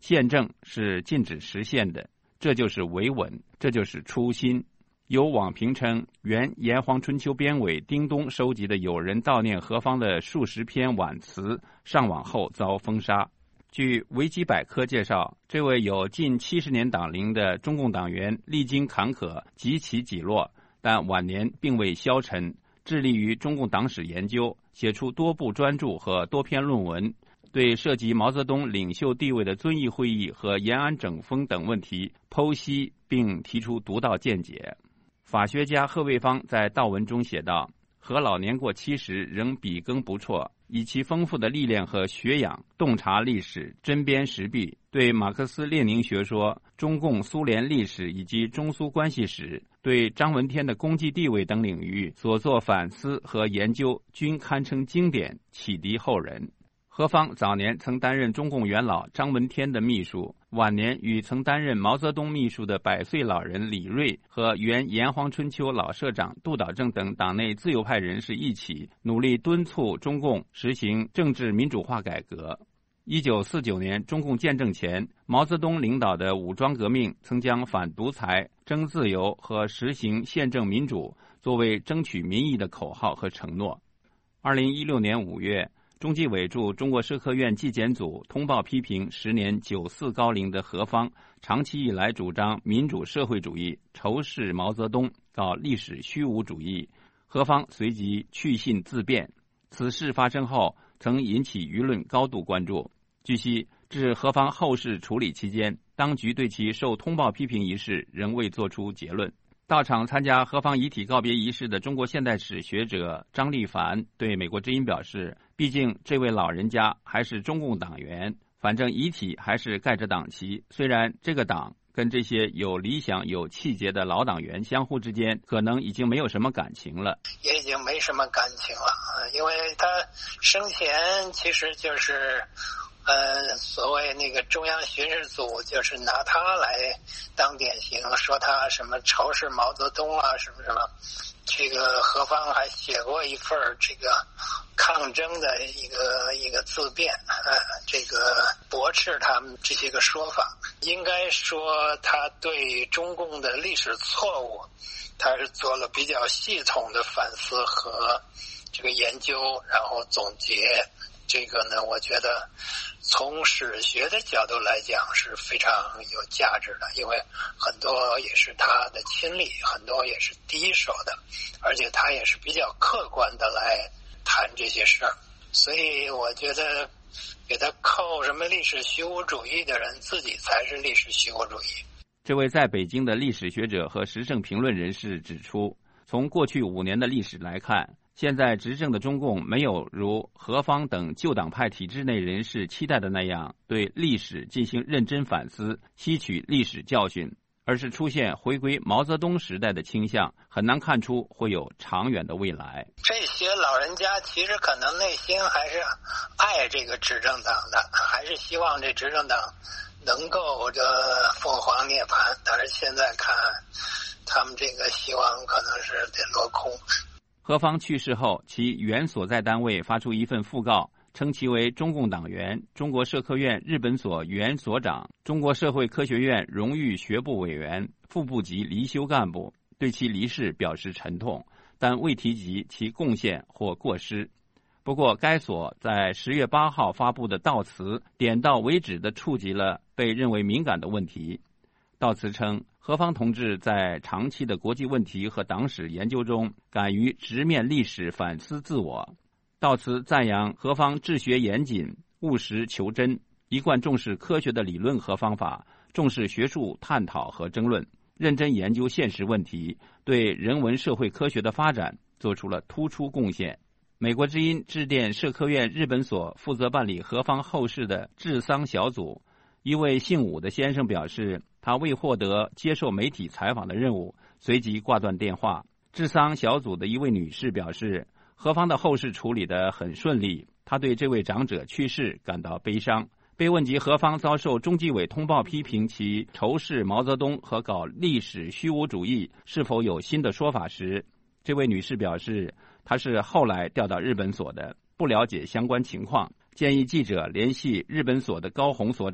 宪政是禁止实现的，这就是维稳，这就是初心。有网评称，原炎黄春秋编委丁东收集的有人悼念何方的数十篇挽词上网后遭封杀。据维基百科介绍，这位有近七十年党龄的中共党员历经坎坷，几起几落，但晚年并未消沉，致力于中共党史研究，写出多部专著和多篇论文，对涉及毛泽东领袖地位的遵义会议和延安整风等问题剖析并提出独到见解。法学家贺卫方在悼文中写道，何老年过七十仍笔耕不辍，以其丰富的历练和学养洞察历史，针砭时弊，对马克思列宁学说、中共苏联历史以及中苏关系史，对张闻天的功绩地位等领域所作反思和研究均堪称经典，启迪后人。何方早年曾担任中共元老张闻天的秘书，晚年与曾担任毛泽东秘书的百岁老人李瑞和原炎黄春秋老社长杜导正等党内自由派人士一起努力敦促中共实行政治民主化改革。一九四九年中共建政前，毛泽东领导的武装革命曾将反独裁、争自由和实行宪政民主作为争取民意的口号和承诺。二零一六年五月，中纪委驻中国社科院纪检组通报批评时年九四高龄的何方长期以来主张民主社会主义，仇视毛泽东，搞历史虚无主义。何方随即去信自辩。此事发生后，曾引起舆论高度关注。据悉，至何方后事处理期间，当局对其受通报批评一事仍未作出结论。到场参加何方遗体告别仪式的中国现代史学者张立凡对美国之音表示，毕竟这位老人家还是中共党员，反正遗体还是盖着党旗，虽然这个党跟这些有理想有气节的老党员相互之间可能已经没有什么感情了， 也已经没什么感情了，因为他生前其实就是呃，所谓那个中央巡视组就是拿他来当典型，说他什么仇视毛泽东啊，什么什么。这个何方还写过一份这个抗争的一个一个自辩，呃，这个驳斥他们这些个说法。应该说，他对中共的历史错误，他是做了比较系统的反思和这个研究，然后总结。这个呢，我觉得从史学的角度来讲是非常有价值的，因为很多也是他的亲历，很多也是第一手的，而且他也是比较客观的来谈这些事儿。所以我觉得给他扣什么历史虚无主义的人，自己才是历史虚无主义。 这位在北京的历史学者和时政评论人士指出，从过去五年的历史来看，现在执政的中共没有如何方等旧党派体制内人士期待的那样对历史进行认真反思，吸取历史教训，而是出现回归毛泽东时代的倾向，很难看出会有长远的未来。 这些老人家其实可能内心还是爱这个执政党的，还是希望这执政党能够这凤凰涅槃，但是现在看他们这个希望可能是得落空。 何方去世后，其原所在单位发出一份讣告，称其为中共党员、中国社科院日本所原所长、中国社会科学院荣誉学部委员、副部级离休干部，对其离世表示沉痛，但未提及其贡献或过失。不过，该所在十月八号发布的悼词点到为止地触及了被认为敏感的问题。悼词称，何方同志在长期的国际问题和党史研究中，敢于直面历史，反思自我。悼词赞扬何方治学严谨，务实求真，一贯重视科学的理论和方法，重视学术探讨和争论，认真研究现实问题，对人文社会科学的发展做出了突出贡献。美国之音致电社科院日本所负责办理何方后事的治丧小组，一位姓武的先生表示，他未获得接受媒体采访的任务，随即挂断电话。治丧小组的一位女士表示，何方的后事处理得很顺利，她对这位长者去世感到悲伤。被问及何方遭受中纪委通报批评其仇视毛泽东和搞历史虚无主义是否有新的说法时，这位女士表示，她是后来调到日本所的，不了解相关情况，建议记者联系日本所的高宏所长。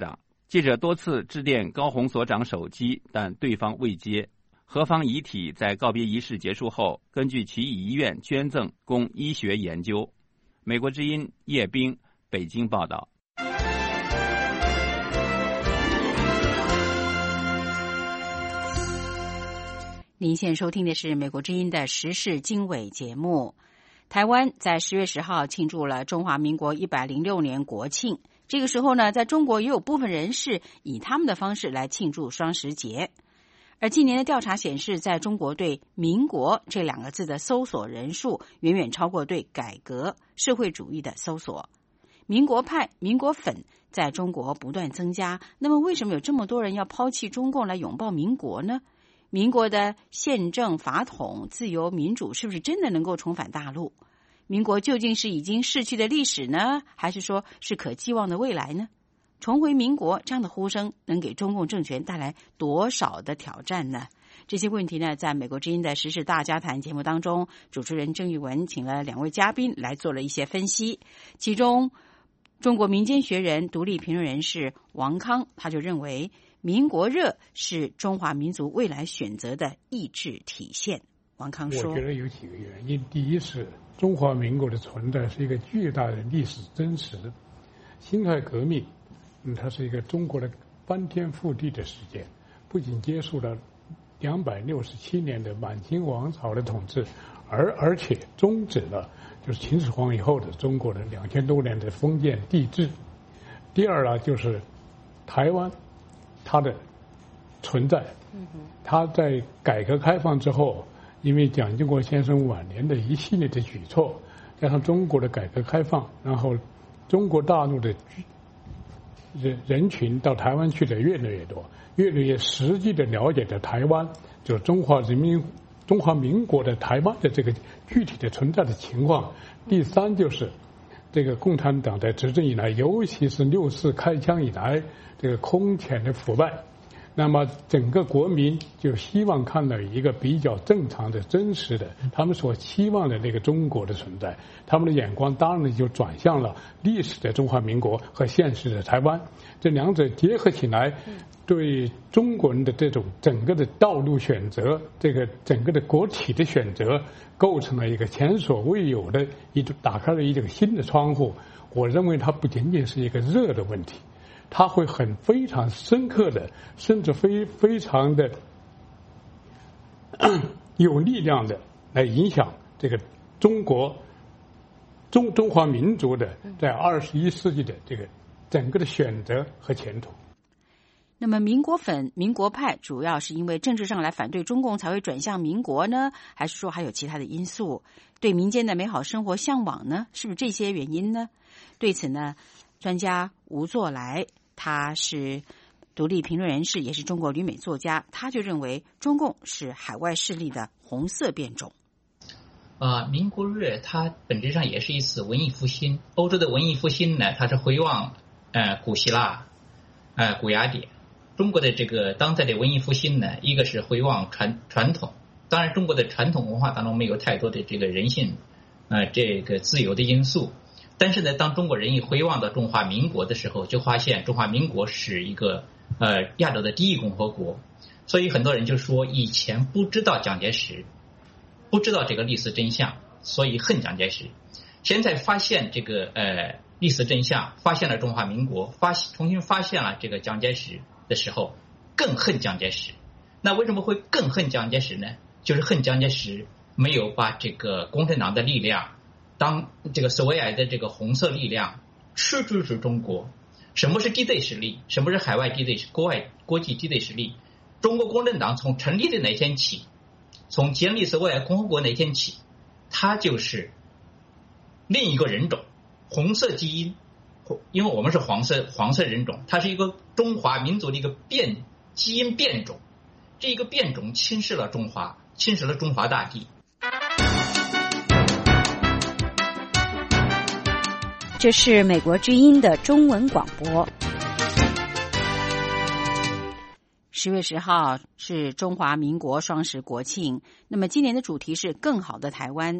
记者多次致电高洪所长手机，但对方未接。何方遗体在告别仪式结束后，根据其遗愿捐赠供医学研究。美国之音叶冰北京报道。 您现在收听的是美国之音的时事经纬节目。台湾在十月十号庆祝了中华民国一百零六年国庆。这个时候呢，在中国也有部分人士以他们的方式来庆祝双十节。而今年的调查显示，在中国对民国这两个字的搜索人数远远超过对改革社会主义的搜索。民国派、民国粉在中国不断增加，那么为什么有这么多人要抛弃中共来拥抱民国呢？民国的宪政法统、自由民主是不是真的能够重返大陆？民国究竟是已经逝去的历史呢，还是说是可寄望的未来呢？重回民国这样的呼声能给中共政权带来多少的挑战呢？这些问题呢，在美国之音的时事大家谈节目当中，主持人郑玉文请了两位嘉宾来做了一些分析。其中中国民间学人、独立评论人士王康他就认为，民国热是中华民族未来选择的意志体现。王康说， 我觉得有几个原因。第一是中华民国的存在是一个巨大的历史真实。辛亥革命，嗯，它是一个中国的翻天覆地的事件，不仅结束了两百六十七年的满清王朝的统治，而而且终止了就是秦始皇以后的中国的两千多年的封建帝制。第二呢，就是台湾它的存在，它在改革开放之后，因为蒋经国先生晚年的一系列的举措，加上中国的改革开放，然后中国大陆的人人群到台湾去的越来越多，越来越实际的了解的台湾，就中华人民中华民国的台湾的这个具体的存在的情况。第三就是这个共产党在执政以来，尤其是六四开枪以来，这个空前的腐败，那么整个国民就希望看到一个比较正常的、真实的，他们所期望的那个中国的存在。他们的眼光当然就转向了历史的中华民国和现实的台湾，这两者结合起来，对中国人的这种整个的道路选择，这个整个的国体的选择，构成了一个前所未有的一种，打开了一个新的窗户。我认为它不仅仅是一个热的问题，它会很非常深刻的，甚至非非常的有力量的来影响这个中国中中华民族的在二十一世纪的这个整个的选择和前途。 那么民国粉、民国派主要是因为政治上来反对中共才会转向民国呢，还是说还有其他的因素？对民间的美好生活向往呢？是不是这些原因呢？对此呢，专家吴作来，他是独立评论人士，也是中国旅美作家，他就认为中共是海外势力的红色变种。 啊、呃，民国热它本质上也是一次文艺复兴。欧洲的文艺复兴呢，它是回望呃古希腊、呃古雅典。中国的这个当代的文艺复兴呢，一个是回望传传统，当然中国的传统文化当中没有太多的这个人性呃这个自由的因素，但是呢，当中国人一回望到中华民国的时候，就发现中华民国是一个呃亚洲的第一共和国，所以很多人就说以前不知道蒋介石，不知道这个历史真相，所以恨蒋介石。现在发现这个呃历史真相，发现了中华民国，发重新发现了这个蒋介石的时候，更恨蒋介石。那为什么会更恨蒋介石呢？就是恨蒋介石没有把这个共产党的力量当这个所谓的这个红色力量去支持中国。什么是敌对势力？什么是海外敌对国外国际敌对势力？中国共产党从成立的那天起，从建立所谓共和国那天起，它就是另一个人种，红色基因。因为我们是黄色黄色人种，它是一个中华民族的一个变基因变种，这一个变种侵蚀了中华，侵蚀了中华大地。 这是美国之音的中文广播。十月十号是中华民国双十国庆，那么今年的主题是更好的台湾。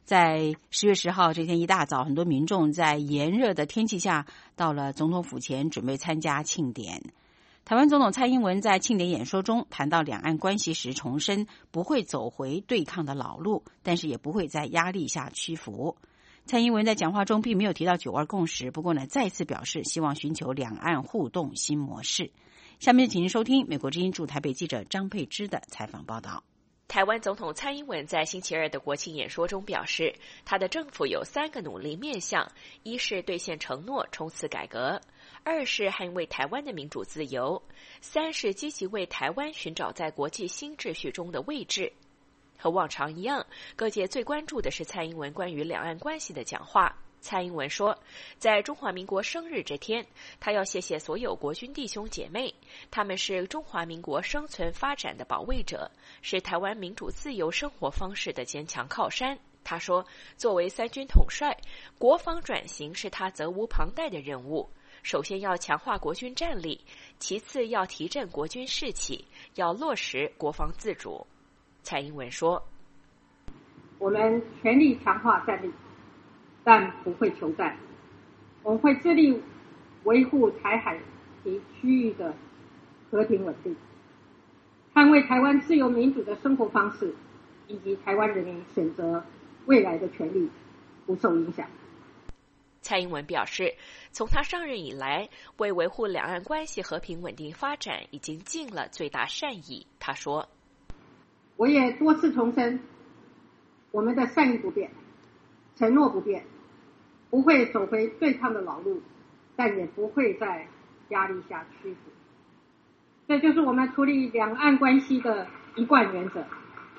在十月十号这天一大早，很多民众在炎热的天气下到了总统府前，准备参加庆典。台湾总统蔡英文在庆典演说中谈到两岸关系时，重申不会走回对抗的老路，但是也不会在压力下屈服。蔡英文在讲话中并没有提到九二共识，不过呢，再次表示希望寻求两岸互动新模式。下面请您收听美国之音驻台北记者张佩芝的采访报道。 台湾总统蔡英文在星期二的国庆演说中表示，他的政府有三个努力面向：一是兑现承诺，冲刺改革；二是捍卫台湾的民主自由；三是积极为台湾寻找在国际新秩序中的位置。和往常一样，各界最关注的是蔡英文关于两岸关系的讲话。蔡英文说，在中华民国生日这天，他要谢谢所有国军弟兄姐妹，他们是中华民国生存发展的保卫者，是台湾民主自由生活方式的坚强靠山。他说，作为三军统帅，国防转型是他责无旁贷的任务，首先要强化国军战力，其次要提振国军士气，要落实国防自主。蔡英文说， 我们全力强化战力，但不会求战，我们会致力维护台海及区域的和平稳定，捍卫台湾自由民主的生活方式，以及台湾人民选择未来的权利不受影响。 蔡英文表示，从他上任以来，为维护两岸关系和平稳定发展，已经尽了最大善意。他说， 我也多次重申，我们的善意不变，承诺不变，不会走回对抗的老路，但也不会在压力下屈服。这就是我们处理两岸关系的一贯原则。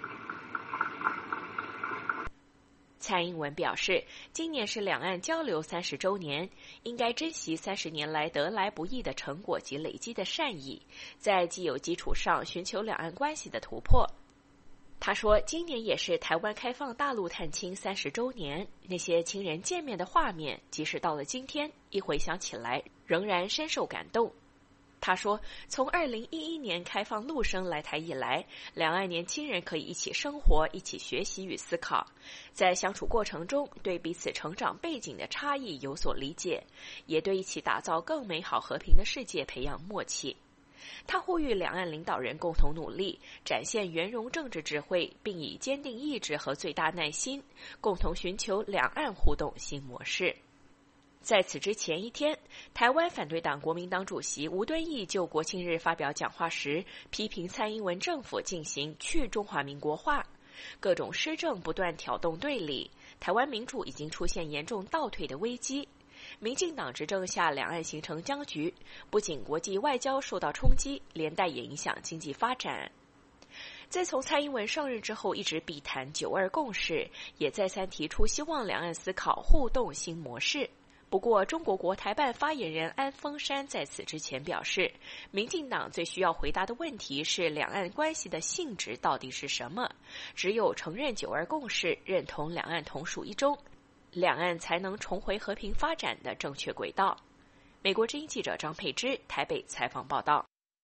蔡英文表示，今年是两岸交流三十周年，应该珍惜三十年来得来不易的成果及累积的善意，在既有基础上寻求两岸关系的突破。他说，今年也是台湾开放大陆探亲三十周年，那些亲人见面的画面，即使到了今天，一回想起来，仍然深受感动。他说，从二零一一年开放陆生来台以来，两岸年轻人可以一起生活，一起学习与思考，在相处过程中对彼此成长背景的差异有所理解，也对一起打造更美好和平的世界培养默契。他呼吁两岸领导人共同努力，展现圆融政治智慧，并以坚定意志和最大耐心，共同寻求两岸互动新模式。在此之前一天，台湾反对党国民党主席吴敦义就国庆日发表讲话时，批评蔡英文政府进行去中华民国化，各种施政不断挑动对立，台湾民主已经出现严重倒退的危机。民进党执政下，两岸形成僵局，不仅国际外交受到冲击，连带也影响经济发展。在从蔡英文上任之后，一直避谈九二共识，也再三提出希望两岸思考互动新模式。不过，中国国台办发言人安峰山在此之前表示，民进党最需要回答的问题是两岸关系的性质到底是什么？只有承认九二共识，认同两岸同属一中，两岸才能重回和平发展的正确轨道。美国之音记者张佩芝台北采访报道。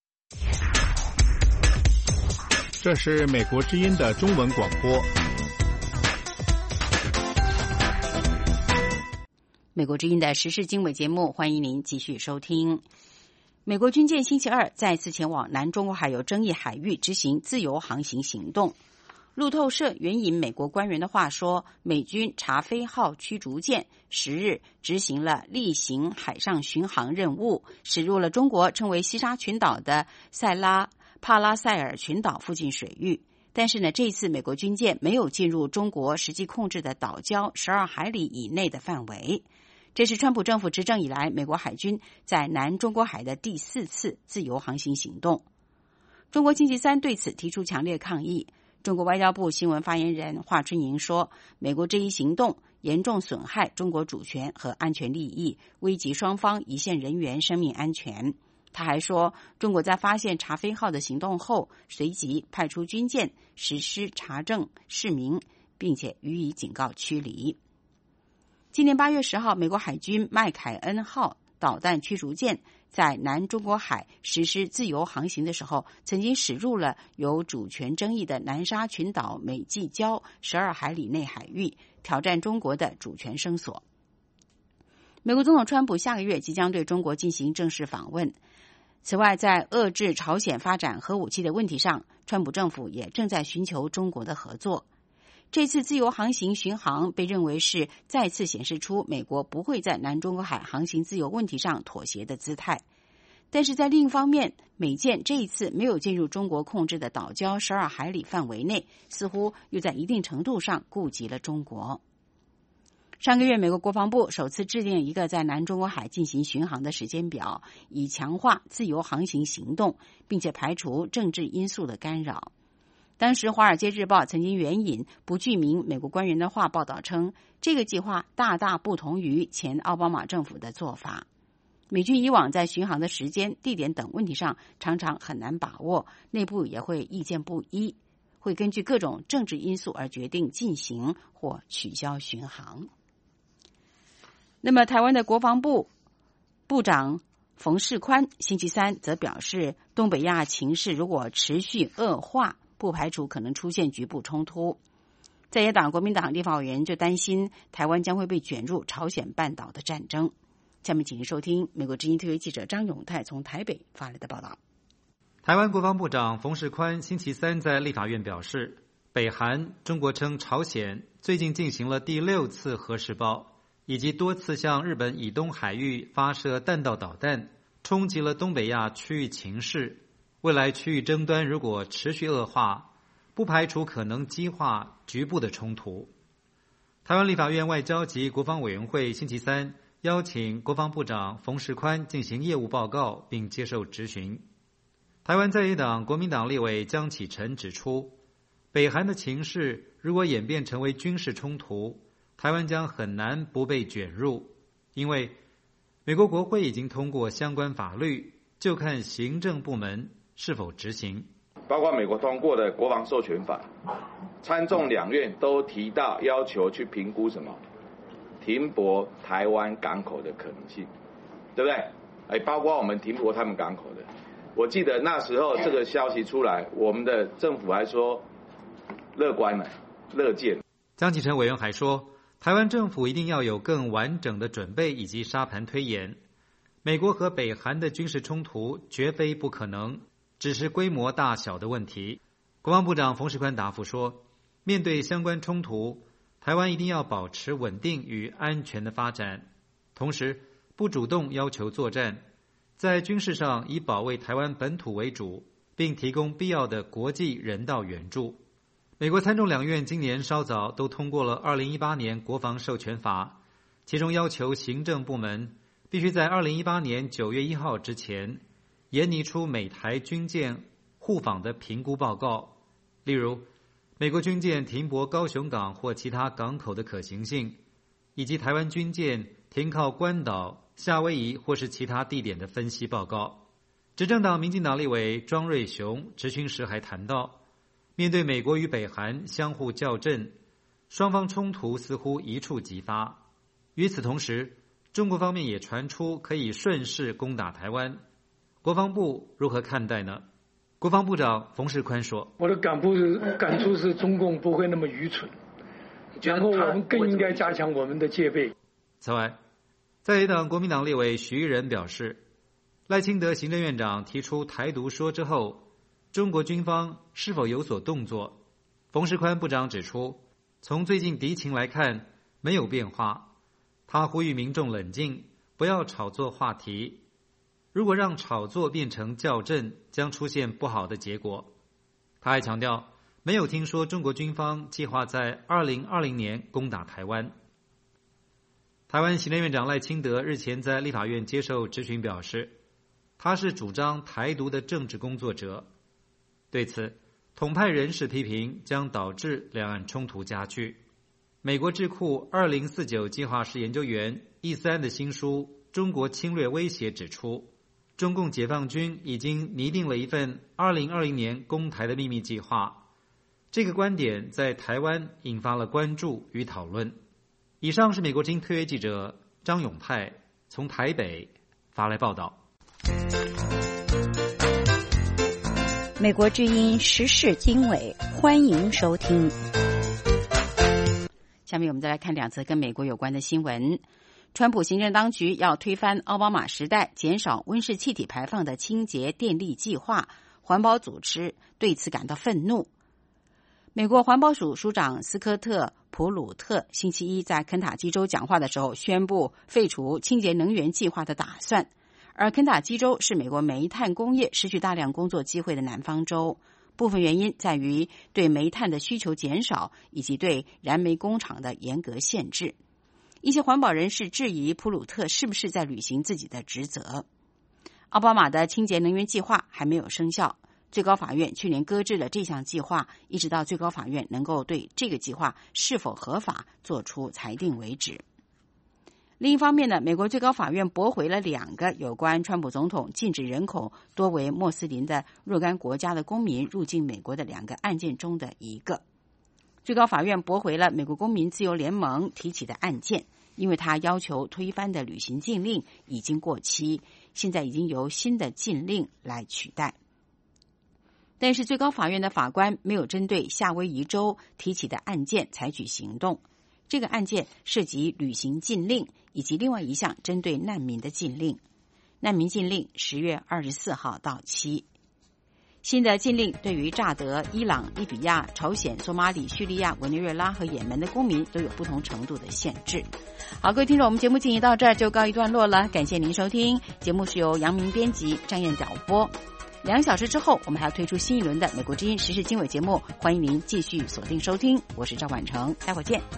这是美国之音的中文广播。 美国之音的时事经纬节目，欢迎您继续收听。美国军舰星期二再次前往南中国海有争议海域执行自由航行行动。路透社援引美国官员的话说，美军查菲号驱逐舰十日执行了例行海上巡航任务，驶入了中国称为西沙群岛的塞拉帕拉塞尔群岛附近水域。但是呢，这次美国军舰没有进入中国实际控制的岛礁十二海里以内的范围。这是川普政府执政以来，美国海军在南中国海的第四次自由航行行动。中国星期三对此提出强烈抗议。中国外交部新闻发言人华春莹说，美国这一行动严重损害中国主权和安全利益，危及双方一线人员生命安全。他还说，中国在发现查菲号的行动后，随即派出军舰实施查证释明，并且予以警告驱离。今年八月十号，美国海军麦凯恩号导弹驱逐舰在南中国海实施自由航行的时候，曾经驶入了有主权争议的南沙群岛美济礁十二海里内海域， 挑战中国的主权声索。美国总统川普下个月即将对中国进行正式访问。此外，在遏制朝鲜发展核武器的问题上，川普政府也正在寻求中国的合作。这次自由航行巡航被认为是再次显示出美国不会在南中国海航行自由问题上妥协的姿态。但是在另一方面，美舰这一次没有进入中国控制的岛礁十二海里范围内，似乎又在一定程度上顾及了中国。上个月，美国国防部首次制定一个在南中国海进行巡航的时间表，以强化自由航行行动，并且排除政治因素的干扰。当时，《华尔街日报》曾经援引不具名美国官员的话报道称，这个计划大大不同于前奥巴马政府的做法。美军以往在巡航的时间、地点等问题上常常很难把握，内部也会意见不一，会根据各种政治因素而决定进行或取消巡航。那么，台湾的国防部部长冯世宽星期三则表示，东北亚情势如果持续恶化，不排除可能出现局部冲突。在野党国民党立法委员就担心台湾将会被卷入朝鲜半岛的战争。下面请您收听美国之音特约记者张永泰从台北发来的报道。 台湾国防部长冯世宽星期三在立法院表示，北韩，中国称朝鲜，最近进行了第六次核试爆，以及多次向日本以东海域发射弹道导弹，冲击了东北亚区域情势。未来区域争端如果持续恶化，不排除可能激化局部的冲突。台湾立法院外交及国防委员会星期三邀请国防部长冯世宽进行业务报告，并接受质询。台湾在野党国民党立委江启臣指出，北韩的情势如果演变成为军事冲突，台湾将很难不被卷入，因为美国国会已经通过相关法律，就看行政部门是否执行。 包括美国通过的国防授权法，参众两院都提到要求去评估什么停泊台湾港口的可能性，对不对？哎，包括我们停泊他们港口的。我记得那时候这个消息出来，我们的政府还说乐观了，乐见。 江启臣委员还说，台湾政府一定要有更完整的准备以及沙盘推演。美国和北韩的军事冲突绝非不可能，只是规模大小的问题。国防部长冯世宽答复说，面对相关冲突，台湾一定要保持稳定与安全的发展，同时不主动要求作战，在军事上以保卫台湾本土为主，并提供必要的国际人道援助。美国参众两院今年稍早都通过了二零一八年国防授权法，其中要求行政部门必须在二零一八年九月一号之前研拟出美台军舰互访的评估报告，例如美国军舰停泊高雄港或其他港口的可行性，以及台湾军舰停靠关岛、夏威夷或是其他地点的分析报告。执政党民进党立委庄瑞雄质询时还谈到，面对美国与北韩相互较阵，双方冲突似乎一触即发。与此同时，中国方面也传出可以顺势攻打台湾，国防部如何看待呢？国防部长冯世宽说， 我的感触是感触是中共不会那么愚蠢，然后我们更应该加强我们的戒备。 此外，在野党国民党立委许玉仁表示，赖清德行政院长提出台独说之后，中国军方是否有所动作？冯世宽部长指出，从最近敌情来看，没有变化。他呼吁民众冷静，不要炒作话题。如果让炒作变成较真，将出现不好的结果。他还强调，没有听说中国军方计划在二零二零年攻打台湾。台湾行政院长赖清德日前在立法院接受质询表示，他是主张台独的政治工作者。对此，统派人士批评将导致两岸冲突加剧。美国智库二零四九计划室研究员易思安的新书《中国侵略威胁》指出，中共解放军已经拟定了一份二零二零年攻台的秘密计划。这个观点在台湾引发了关注与讨论。以上是美国之音特约记者张永泰从台北发来报道。 美国之音时事经纬，欢迎收听。 下面我们再来看两则跟美国有关的新闻。川普行政当局要推翻奥巴马时代减少温室气体排放的清洁电力计划，环保组织对此感到愤怒。美国环保署署长斯科特·普鲁特星期一在肯塔基州讲话的时候宣布废除清洁能源计划的打算，而肯塔基州是美国煤炭工业失去大量工作机会的南方州，部分原因在于对煤炭的需求减少以及对燃煤工厂的严格限制。一些环保人士质疑普鲁特是不是在履行自己的职责。奥巴马的清洁能源计划还没有生效，最高法院去年搁置了这项计划，一直到最高法院能够对这个计划是否合法做出裁定为止。另一方面呢，美国最高法院驳回了两个有关川普总统禁止人口多为穆斯林的若干国家的公民入境美国的两个案件中的一个。最高法院驳回了美国公民自由联盟提起的案件，因为他要求推翻的旅行禁令已经过期，现在已经由新的禁令来取代。但是最高法院的法官没有针对夏威夷州提起的案件采取行动，这个案件涉及旅行禁令以及另外一项针对难民的禁令。难民禁令十月二十四号到期。新的禁令对于乍得、伊朗、利比亚、朝鲜、索马里、叙利亚、委内瑞拉和也门的公民都有不同程度的限制。好，各位听众，我们节目进行到这儿就告一段落了，感谢您收听。节目是由杨明编辑，张燕导播。两个小时之后，我们还要推出新一轮的美国之音时事经纬节目，欢迎您继续锁定收听。我是赵婉成，待会儿见。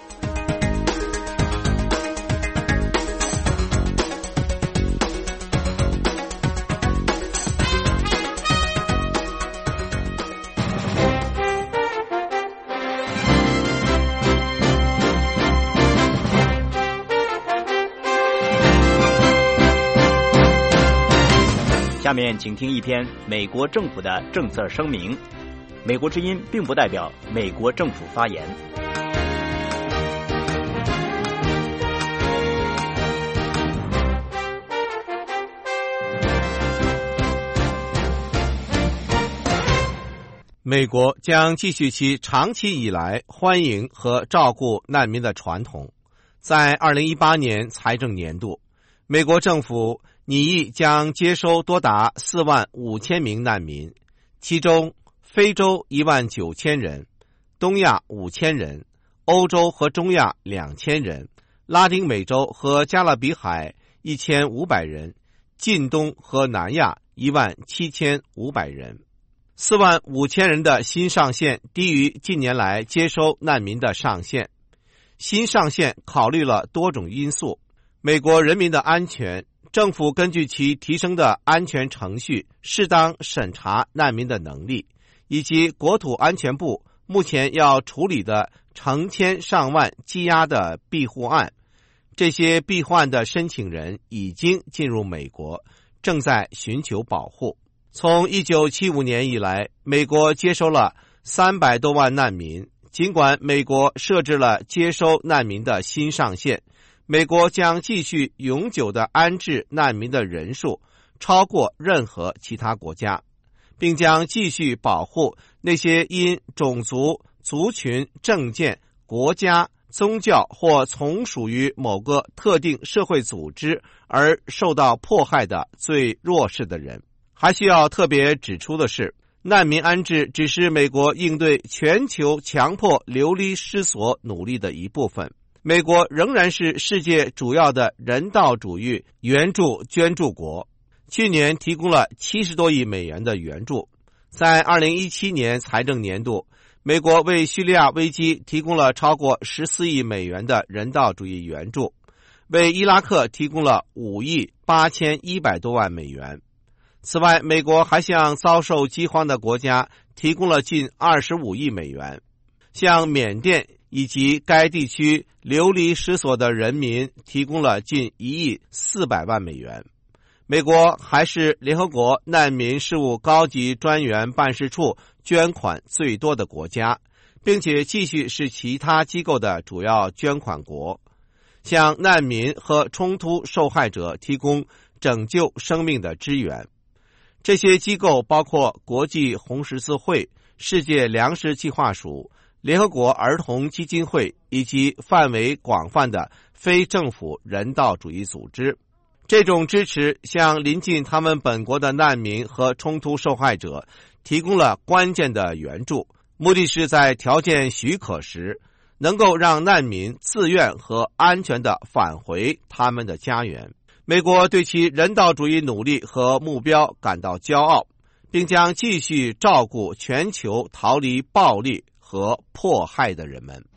下面请听一篇美国政府的政策声明。美国之音并不代表美国政府发言。 美国将继续其长期以来欢迎和照顾难民的传统。在二零一八年财政年度，美国政府拟议将接收多达四万五千名难民，其中非洲一万九千人，东亚五千人，欧洲和中亚两千人，拉丁美洲和加勒比海一千五百人，近东和南亚一万七千五百人。四万五千人的新上限低于近年来接收难民的上限。新上限考虑了多种因素，美国人民的安全，政府根据其提升的安全程序适当审查难民的能力，以及国土安全部目前要处理的成千上万积压的庇护案。这些庇护案的申请人已经进入美国，正在寻求保护。从一九七五年以来，美国接收了三百多万难民。尽管美国设置了接收难民的新上限，美国将继续永久的安置难民的人数超过任何其他国家，并将继续保护那些因种族、族群、政见、国家、宗教或从属于某个特定社会组织而受到迫害的最弱势的人。还需要特别指出的是，难民安置只是美国应对全球强迫流离失所努力的一部分。美国仍然是世界主要的人道主义援助捐助国，去年提供了七十多亿美元的援助。在二零一七年财政年度，美国为叙利亚危机提供了超过十四亿美元的人道主义援助，为伊拉克提供了五亿八千一百多万美元。此外，美国还向遭受饥荒的国家提供了近二十五亿美元，向缅甸以及该地区流离失所的人民提供了近一亿四百万美元。美国还是联合国难民事务高级专员办事处捐款最多的国家，并且继续是其他机构的主要捐款国，向难民和冲突受害者提供拯救生命的支援。这些机构包括国际红十字会、世界粮食计划署、 联合国儿童基金会以及范围广泛的非政府人道主义组织。这种支持向临近他们本国的难民和冲突受害者提供了关键的援助，目的是在条件许可时，能够让难民自愿和安全地返回他们的家园。美国对其人道主义努力和目标感到骄傲，并将继续照顾全球逃离暴力和迫害的人们。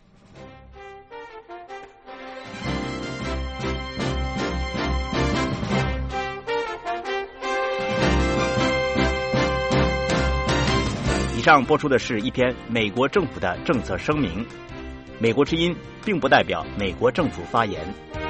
以上播出的是一篇美国政府的政策声明。美国之音并不代表美国政府发言。